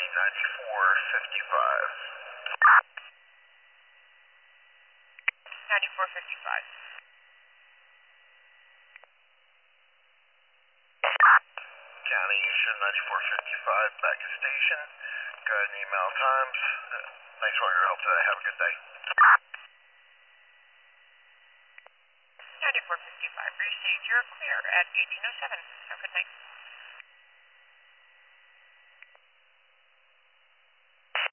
9455. 9455. County Houston 9455, back to station. Go ahead and email times. Thanks for all your help today. Have a good day. 9455, received. You're clear at 1807. Have a good night.